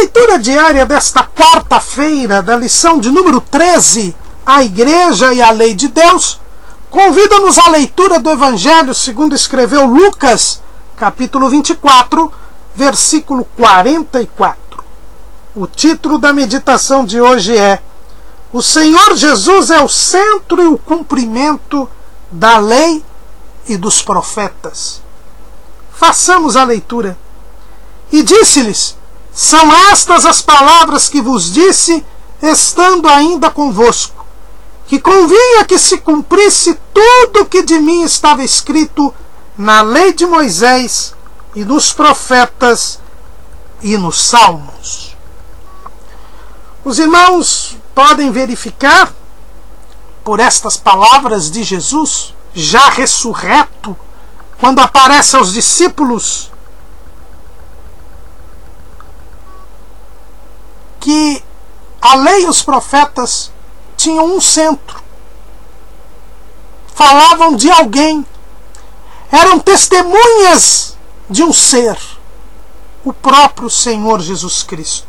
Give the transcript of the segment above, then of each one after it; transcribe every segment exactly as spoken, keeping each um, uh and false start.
leitura diária desta quarta-feira, da lição de número treze, a Igreja e a Lei de Deus, convida-nos à leitura do Evangelho segundo escreveu Lucas, capítulo vinte e quatro, versículo quarenta e quatro. O título da meditação de hoje é: O Senhor Jesus é o centro e o cumprimento da lei e dos profetas. Façamos a leitura. E disse-lhes: São estas as palavras que vos disse, estando ainda convosco, que convinha que se cumprisse tudo o que de mim estava escrito na lei de Moisés e nos profetas e nos salmos. Os irmãos podem verificar, por estas palavras de Jesus, já ressurreto, quando aparece aos discípulos, que a lei e os profetas tinham um centro. Falavam de alguém. Eram testemunhas de um ser, o próprio Senhor Jesus Cristo.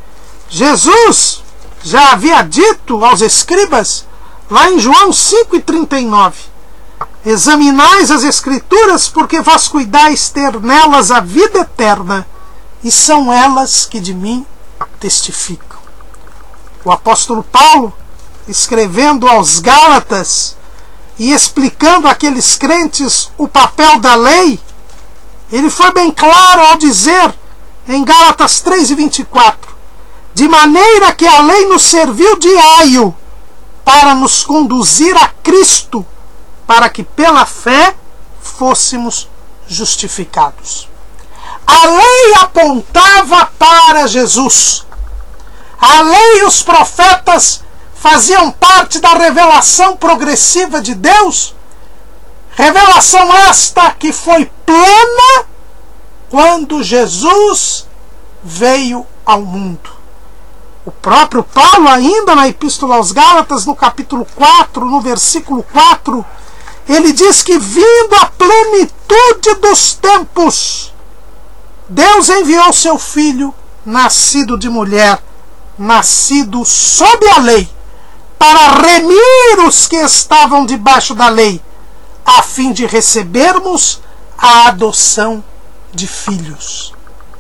Jesus já havia dito aos escribas, lá em João cinco e trinta e nove, Examinais as Escrituras, porque vós cuidais ter nelas a vida eterna, e são elas que de mim testificam. O apóstolo Paulo, escrevendo aos Gálatas e explicando àqueles crentes o papel da lei, ele foi bem claro ao dizer em Gálatas três e vinte e quatro, de maneira que a lei nos serviu de aio para nos conduzir a Cristo, para que pela fé fôssemos justificados. A lei apontava para Jesus. A lei e os profetas faziam parte da revelação progressiva de Deus, revelação esta que foi plena quando Jesus veio ao mundo. O próprio Paulo, ainda na Epístola aos Gálatas, no capítulo quatro, no versículo quatro, ele diz que, vindo a plenitude dos tempos, Deus enviou seu Filho, nascido de mulher, nascido sob a lei, para remir os que estavam debaixo da lei, a fim de recebermos a adoção de filhos.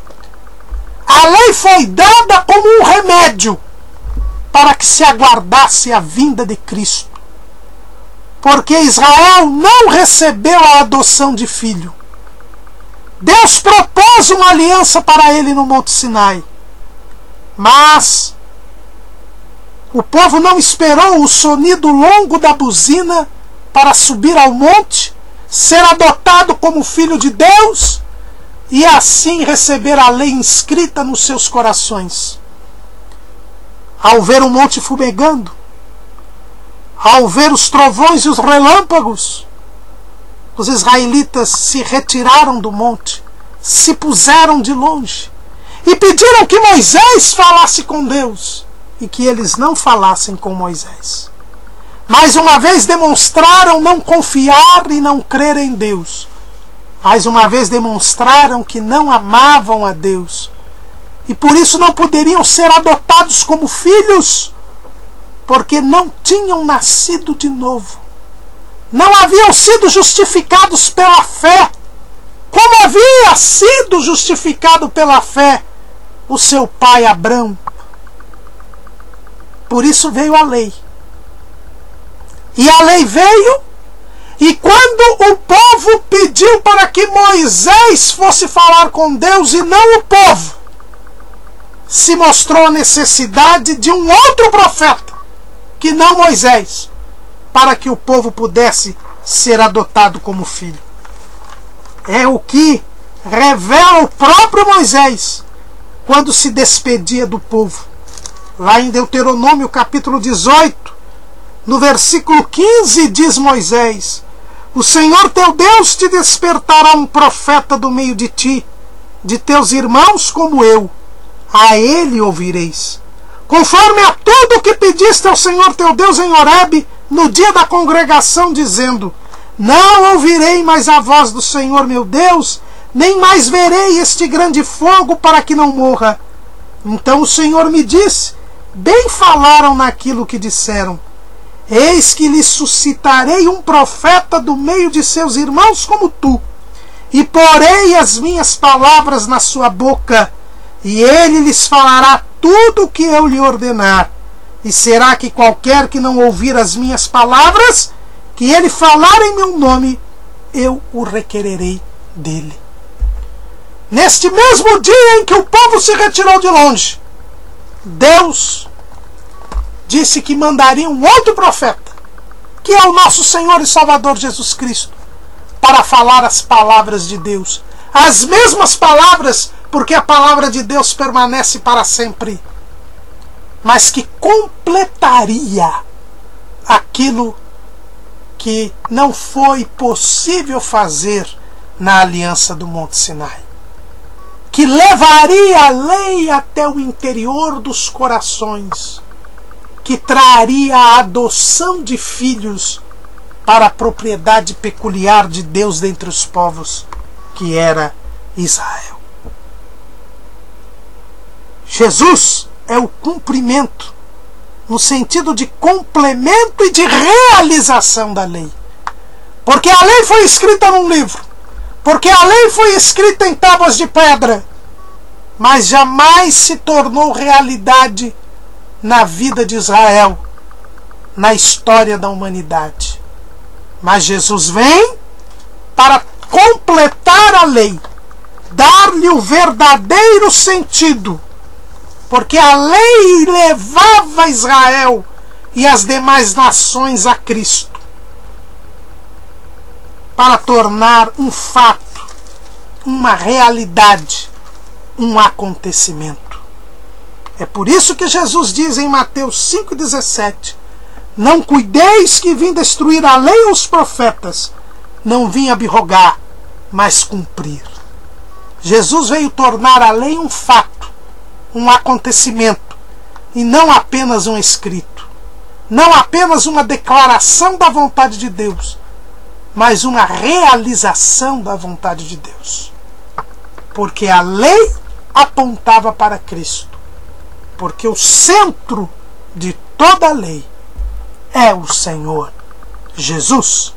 A lei foi dada como um remédio para que se aguardasse a vinda de Cristo, porque Israel não recebeu a adoção de filho. Deus propôs uma aliança para ele no Monte Sinai, mas o povo não esperou o sonido longo da buzina para subir ao monte, ser adotado como filho de Deus e assim receber a lei inscrita nos seus corações. Ao ver o monte fumegando, ao ver os trovões e os relâmpagos, os israelitas se retiraram do monte, se puseram de longe e pediram que Moisés falasse com Deus, e que eles não falassem com Moisés. Mais uma vez demonstraram não confiar e não crer em Deus. Mais uma vez demonstraram que não amavam a Deus, e por isso não poderiam ser adotados como filhos, porque não tinham nascido de novo. Não haviam sido justificados pela fé, como havia sido justificado pela fé o seu pai Abrão. Por isso veio a lei. E a lei veio, e quando o povo pediu para que Moisés fosse falar com Deus e não o povo, se mostrou a necessidade de um outro profeta, que não Moisés, para que o povo pudesse ser adotado como filho. É o que revela o próprio Moisés quando se despedia do povo. Lá em Deuteronômio capítulo dezoito, no versículo quinze, diz Moisés: O Senhor teu Deus te despertará um profeta do meio de ti, de teus irmãos como eu. A ele ouvireis, conforme a tudo o que pediste ao Senhor teu Deus em Horebe, no dia da congregação, dizendo: Não ouvirei mais a voz do Senhor meu Deus, nem mais verei este grande fogo para que não morra. Então o Senhor me disse: bem falaram naquilo que disseram. Eis que lhes suscitarei um profeta do meio de seus irmãos como tu, e porei as minhas palavras na sua boca, e ele lhes falará tudo o que eu lhe ordenar. E será que qualquer que não ouvir as minhas palavras, que ele falar em meu nome, eu o requererei dele. Neste mesmo dia em que o povo se retirou de longe, Deus disse que mandaria um outro profeta, que é o nosso Senhor e Salvador Jesus Cristo, para falar as palavras de Deus. As mesmas palavras, porque a palavra de Deus permanece para sempre, mas que completaria aquilo que não foi possível fazer na aliança do Monte Sinai, que levaria a lei até o interior dos corações, que traria a adoção de filhos para a propriedade peculiar de Deus dentre os povos, que era Israel. Jesus é o cumprimento, no sentido de complemento e de realização da lei. Porque a lei foi escrita num livro, porque a lei foi escrita em tábuas de pedra, mas jamais se tornou realidade na vida de Israel, na história da humanidade. Mas Jesus vem para completar a lei, dar-lhe o verdadeiro sentido, porque a lei levava Israel e as demais nações a Cristo, para tornar um fato, uma realidade, um acontecimento. É por isso que Jesus diz em Mateus cinco, dezessete: não cuideis que vim destruir a lei ou os profetas, não vim abrogar, mas cumprir. Jesus veio tornar a lei um fato, um acontecimento, e não apenas um escrito, não apenas uma declaração da vontade de Deus, mas uma realização da vontade de Deus. Porque a lei apontava para Cristo, porque o centro de toda a lei é o Senhor Jesus.